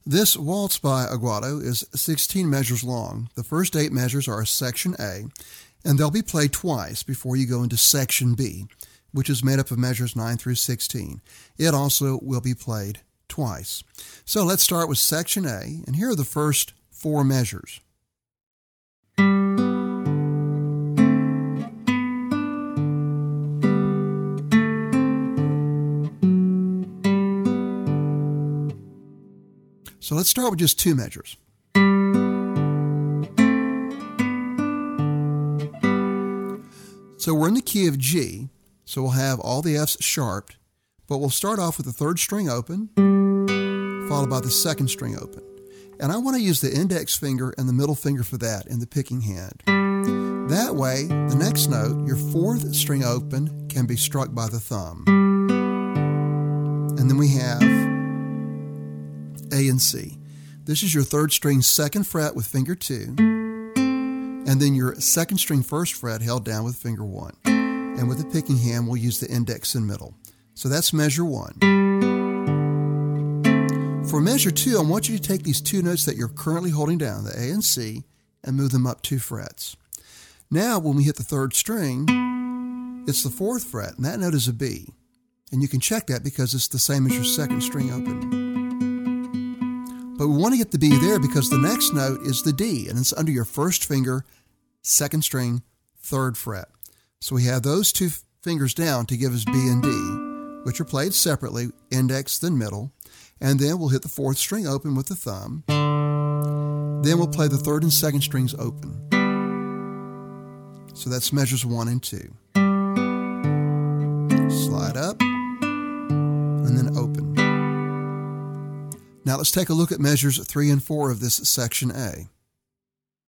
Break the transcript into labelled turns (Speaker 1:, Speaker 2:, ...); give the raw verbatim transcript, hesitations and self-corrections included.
Speaker 1: This waltz by Aguado is sixteen measures long. The first eight measures are section A, and they'll be played twice before you go into section B, which is made up of measures nine through sixteen. It also will be played twice. So let's start with section A, and here are the first four measures. So let's start with just two measures. So we're in the key of G, so we'll have all the F's sharped, but we'll start off with the third string open, followed by the second string open. And I want to use the index finger and the middle finger for that in the picking hand. That way, the next note, your fourth string open, can be struck by the thumb. And then we have A and C. This is your third string second fret with finger two, and then your second string first fret held down with finger one. And with the picking hand, we'll use the index and middle. So that's measure one. For measure two, I want you to take these two notes that you're currently holding down, the A and C, and move them up two frets. Now, when we hit the third string, it's the fourth fret, and that note is a B. And you can check that because it's the same as your second string open. But we want to get the B there because the next note is the D, and it's under your first finger, second string, third fret. So we have those two fingers down to give us B and D, which are played separately, index then middle, and then we'll hit the fourth string open with the thumb. Then we'll play the third and second strings open. So that's measures one and two. Slide up, and then open. Now let's take a look at measures three and four of this section A.